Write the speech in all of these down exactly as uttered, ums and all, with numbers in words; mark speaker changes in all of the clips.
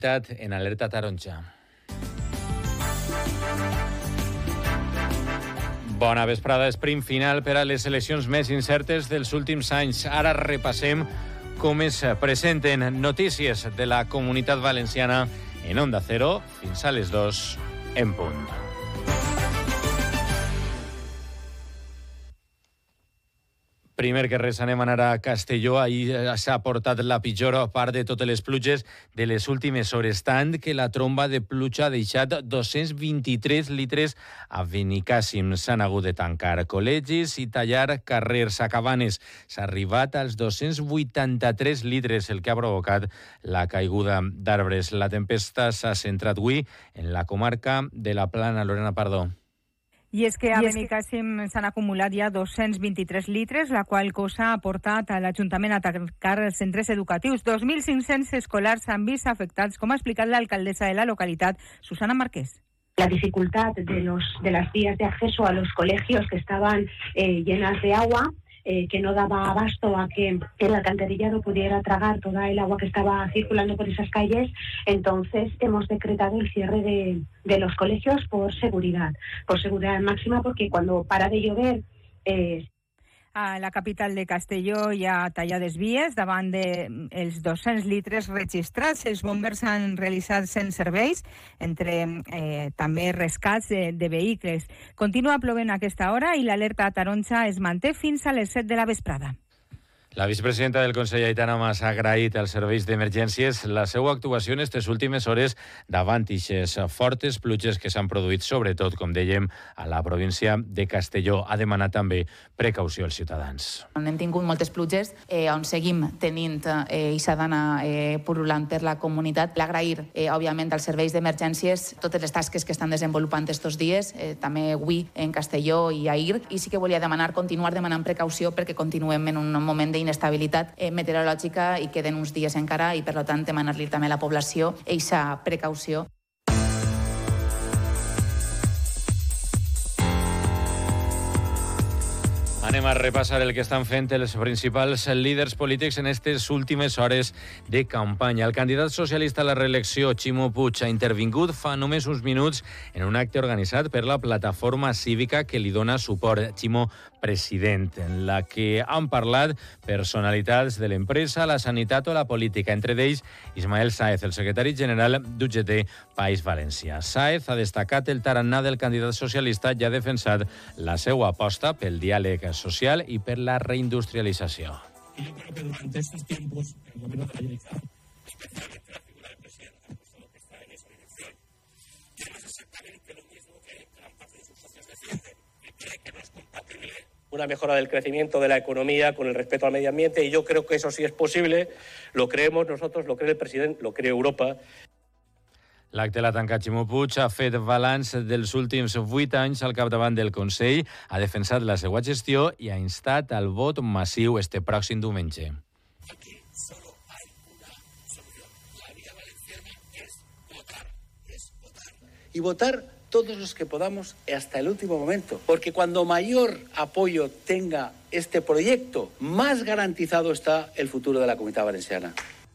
Speaker 1: en alerta taronja. Bona vesprada, sprint final per a les seleccions més incertes dels últims anys. Ara repassem com es presenten notícies de la Comunitat Valenciana en Onda Cero fins a les dos en punt. Primer que res anem a anar a Castelló. Ahir s'ha portat la pitjor part de totes les pluges de les últimes hores, tant que la tromba de pluja ha deixat dos-cents vint-i-tres litres a Benicàssim. S'han hagut de tancar col·legis i tallar carrers a Cabanes. S'ha arribat als dos-cents vuitanta-tres litres, el que ha provocat la caiguda d'arbres. La tempesta s'ha centrat avui en la comarca de la Plana. Lorena Pardo.
Speaker 2: I és que a Benicàssim s'han acumulat ja dos-cents vint-i-tres litres, la qual cosa ha portat a l'Ajuntament a tancar els centres educatius. dos mil cinc-cents escolars s'han vist afectats, com ha explicat l'alcaldessa de la localitat, Susana Marqués.
Speaker 3: La dificultad de, los, de las vías de acceso a los colegios que estaban eh, llenas de agua, Eh, que no daba abasto a que el alcantarillado pudiera tragar toda el agua que estaba circulando por esas calles. Entonces hemos decretado el cierre de, de los colegios por seguridad, por seguridad máxima, porque cuando para de llover... Eh,
Speaker 2: A la capital de Castelló hi ha tallades vies davant dels dos-cents litres registrats. Els bombers han realitzat cent serveis, entre eh, també rescats de, de vehicles. Continua plovent a aquesta hora i l'alerta taronja es manté fins a les set de la vesprada.
Speaker 1: La vicepresidenta del Consell, Aitana Mas, ha agraït als serveis d'emergències la seva actuació en aquestes últimes hores davant ixes fortes pluges que s'han produït, sobretot, com dèiem, a la província de Castelló. Ha demanat també precaució als ciutadans.
Speaker 4: Hem tingut moltes pluges eh, on seguim tenint eh, Isadana eh, pul·lulant per la comunitat. L'agrair, eh, òbviament, als serveis d'emergències totes les tasques que estan desenvolupant estos dies, eh, també avui en Castelló i ahir, i sí que volia demanar, continuar demanant precaució perquè continuem en un moment de inestabilitat eh, meteorològica i queden uns dies encara i, per tant, demanar-li també a la població eixa precaució.
Speaker 1: Anem a repassar el que estan fent els principals líders polítics en aquestes últimes hores de campanya. El candidat socialista a la reelecció, Ximo Puig, ha intervingut fa només uns minuts en un acte organitzat per la plataforma cívica que li dona suport, Ximo President, en la que han parlat personalitats de l'empresa, la sanitat o la política, entre d'ells Ismael Sáez, el secretari general d'U G T País València. Sáez ha destacat el tarannà del candidat socialista i ha defensat la seva aposta pel diàleg social y per la reindustrialización.
Speaker 5: Y yo creo que durante estos tiempos el gobierno de la Generalitat, especialmente la figura del presidente, es lo que está en esa dirección, que no es exactamente lo mismo que gran parte de sus socios defienden y cree que no es compatible una mejora del crecimiento de la economía con el respeto al medio ambiente, y yo creo que eso sí es posible, lo creemos nosotros, lo cree el presidente, lo cree Europa.
Speaker 1: L'acte l'ha tancat Ximo Puig, ha fet balanç dels últims vuit anys al capdavant del Consell, ha defensat la seva gestió i ha instat al vot massiu este pròxim diumenge.
Speaker 5: Aquí solo hay una solución. La vía valenciana es votar, es votar. Y votar todos los que podamos hasta el último momento, porque cuando mayor apoyo tenga este proyecto, más garantizado está el futuro de la Comunitat Valenciana.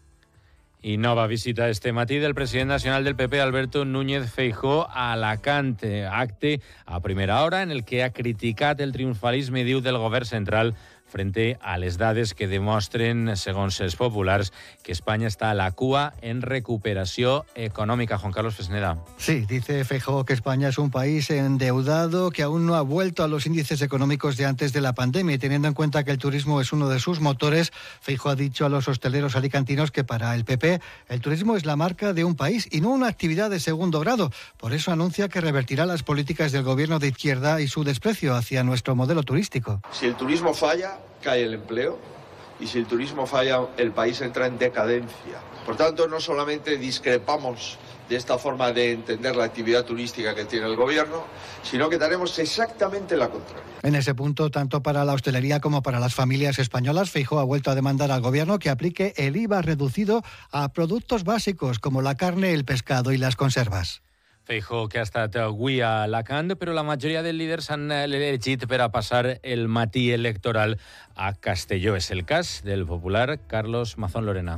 Speaker 1: I nova visita este matí del president nacional del P P, Alberto Núñez Feijóo, a Alacant, acte a primera hora en el que ha criticat el triomfalisme, diu, del govern central frente a les dades que demostren, segons els populars, que España está a la cua en recuperació económica. Juan Carlos Fesneda.
Speaker 6: Sí, dice Feijóo que España es un país endeudado que aún no ha vuelto a los índices económicos de antes de la pandemia, y teniendo en cuenta que el turismo es uno de sus motores, Feijóo ha dicho a los hosteleros alicantinos que para el P P el turismo es la marca de un país y no una actividad de segundo grado. Por eso anuncia que revertirá las políticas del gobierno de izquierda y su desprecio hacia nuestro modelo turístico.
Speaker 7: Si el turismo falla, cae el empleo, y si el turismo falla, el país entra en decadencia. Por tanto, no solamente discrepamos de esta forma de entender la actividad turística que tiene el gobierno, sino que tenemos exactamente la contraria.
Speaker 6: En ese punto, tanto para la hostelería como para las familias españolas, Feijóo ha vuelto a demandar al gobierno que aplique el I V A reducido a productos básicos como la carne, el pescado y las conservas.
Speaker 1: Feijóo, que ha estat avui a Alacant, però la majoria dels líders han elegit per a passar el matí electoral a Castelló. És el cas del popular Carlos Mazón Lorena.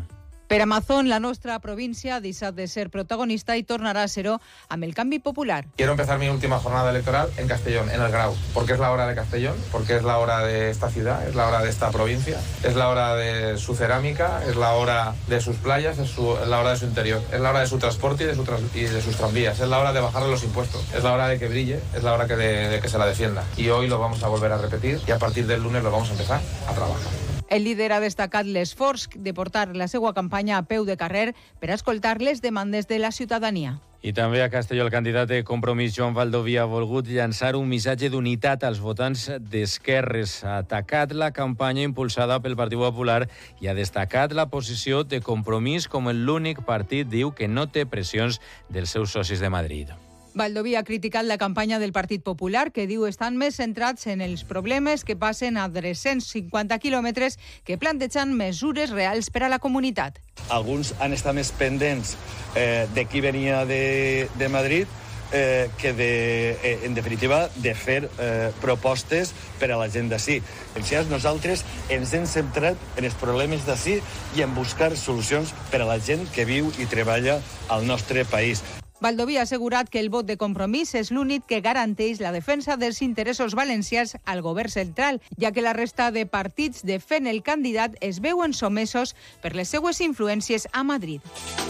Speaker 2: Per Amazon, la nostra província ha deixat de ser protagonista i tornarà a ser-ho amb el canvi popular.
Speaker 8: Quiero empezar mi última jornada electoral en Castellón, en el Grau, porque es la hora de Castellón, porque es la hora de esta ciudad, es la hora de esta provincia, es la hora de su cerámica, es la hora de sus playas, es, su, es la hora de su interior, es la hora de su transporte y de, su tras, y de sus tranvías, es la hora de bajarle los impuestos, es la hora de que brille, es la hora que de, de que se la defienda. Y hoy lo vamos a volver a repetir y a partir del lunes lo vamos a empezar a trabajar.
Speaker 2: El líder ha destacat l'esforç de portar la seva campanya a peu de carrer per a escoltar les demandes de la ciutadania.
Speaker 1: I també a Castelló el candidat de Compromís, Joan Baldoví, ha volgut llançar un missatge d'unitat als votants d'esquerres. Ha atacat la campanya impulsada pel Partit Popular i ha destacat la posició de Compromís com l'únic partit, diu, que no té pressions dels seus socis de Madrid.
Speaker 2: Baldoví ha criticat la campanya del Partit Popular, que diu estan més centrats en els problemes que passen a tres-cents cinquanta quilòmetres que plantegen mesures reals per a la comunitat.
Speaker 9: Alguns han estat més pendents eh, de qui venia de, de Madrid eh, que, de, eh, en definitiva, de fer eh, propostes per a la gent d'ací. Nosaltres ens hem centrat en els problemes d'ací i en buscar solucions per a la gent que viu i treballa al nostre país.
Speaker 2: Baldoví ha assegurat que el vot de Compromís és l'únic que garanteix la defensa dels interessos valencians al govern central, ja que la resta de partits de fent el candidat es veuen somesos per les seues influències a Madrid.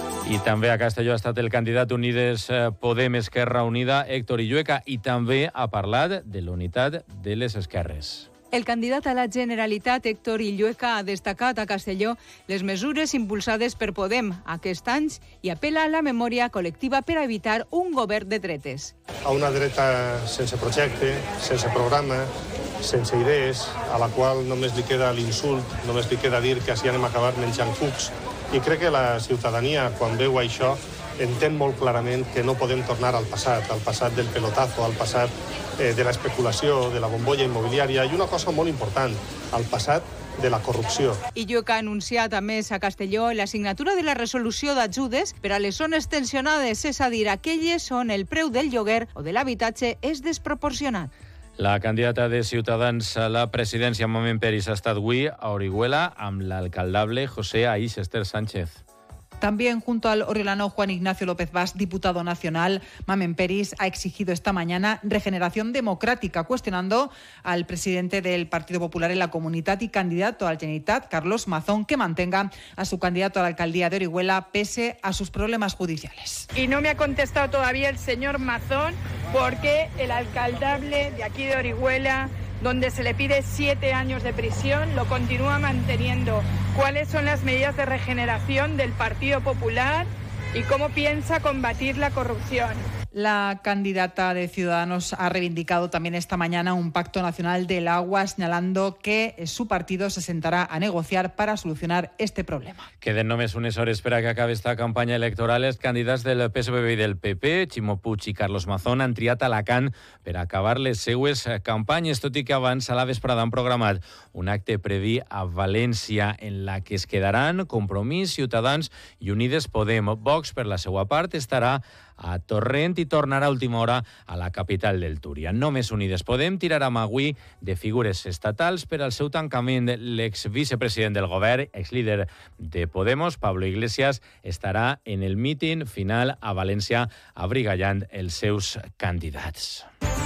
Speaker 1: I també a Castelló ha estat el candidat Unides Podem Esquerra Unida, Héctor Illueca, i també ha parlat de la unitat de les esquerres.
Speaker 2: El candidat a la Generalitat, Héctor Illueca, ha destacat a Castelló les mesures impulsades per Podem aquest any i apela a la memòria col·lectiva per a evitar un govern de dretes.
Speaker 10: A una dreta sense projecte, sense programa, sense idees, a la qual només li queda l'insult, només li queda dir que així anem a acabar menjant cucs. I crec que la ciutadania, quan veu això, entén molt clarament que no podem tornar al passat, al passat del pelotazo, al passat eh, de l'especulació, de la bombolla immobiliària i una cosa molt important, al passat de la corrupció.
Speaker 2: Illueca ha anunciat, a més, a Castelló la signatura de la resolució d'ajudes per a les zones tensionades, és a dir, aquelles on el preu del lloguer o de l'habitatge és desproporcionat.
Speaker 1: La candidata de Ciutadans a la presidència, Mamen Peris, ha estat avui a Orihuela amb l'alcaldable José Aís Esther Sánchez.
Speaker 11: También junto al oriolano Juan Ignacio López Bas, diputado nacional, Mamen Peris ha exigido esta mañana regeneración democrática, cuestionando al presidente del Partido Popular en la Comunitat y candidato al Generalitat, Carlos Mazón, que mantenga a su candidato a la alcaldía de Orihuela pese a sus problemas judiciales.
Speaker 12: Y no me ha contestado todavía el señor Mazón porque el alcaldable de aquí de Orihuela, donde se le pide siete años de prisión, lo continúa manteniendo. ¿Cuáles son las medidas de regeneración del Partido Popular y cómo piensa combatir la corrupción?
Speaker 11: La candidata de Ciudadanos ha reivindicado también esta mañana un pacto nacional del agua, señalando que su partido se sentará a negociar para solucionar este problema.
Speaker 1: Queden només unes hores per a que acabi esta campanya electoral. Els candidats del P S P B i del P P, Ximo Puig i Carlos Mazón, han triat Alacant per acabar les seues campanyes, tot i que abans a la vesprada han programat un acte previ a València en la que es quedaran Compromís, Ciutadans i Unides Podem. Vox, per la seva part, estarà a Torrent i tornarà a última hora a la capital del Túria. Només Unides Podem tirarà avui de figures estatals per al seu tancament. L'exvicepresident del govern, exlíder de Podemos, Pablo Iglesias, estarà en el míting final a València abrigallant els seus candidats.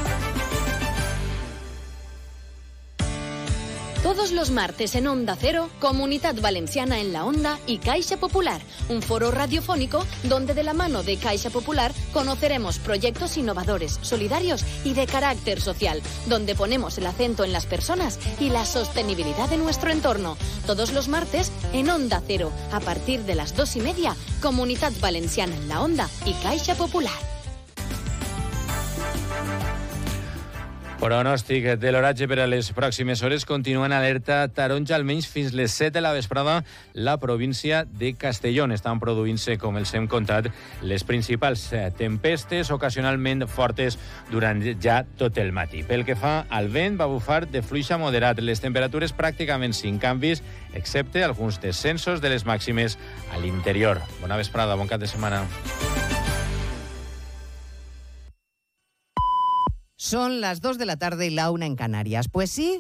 Speaker 13: Todos los martes en Onda Cero, Comunidad Valenciana en la Onda y Caixa Popular, un foro radiofónico donde de la mano de Caixa Popular conoceremos proyectos innovadores, solidarios y de carácter social, donde ponemos el acento en las personas y la sostenibilidad de nuestro entorno. Todos los martes en Onda Cero, a partir de las dos y media, Comunidad Valenciana en la Onda y Caixa Popular.
Speaker 1: Pronòstic de l'oratge per a les pròximes hores. Continua en alerta taronja almenys fins les set de la vesprada la província de Castelló. Estan produint-se, com els hem contat, les principals tempestes, ocasionalment fortes durant ja tot el matí. Pel que fa al vent, va bufar de fluix a moderat. Les temperatures pràcticament sin canvis, excepte alguns descensos de les màximes a l'interior. Bona vesprada, bon cap de setmana.
Speaker 14: Son las dos de la tarde y la una en Canarias. Pues sí,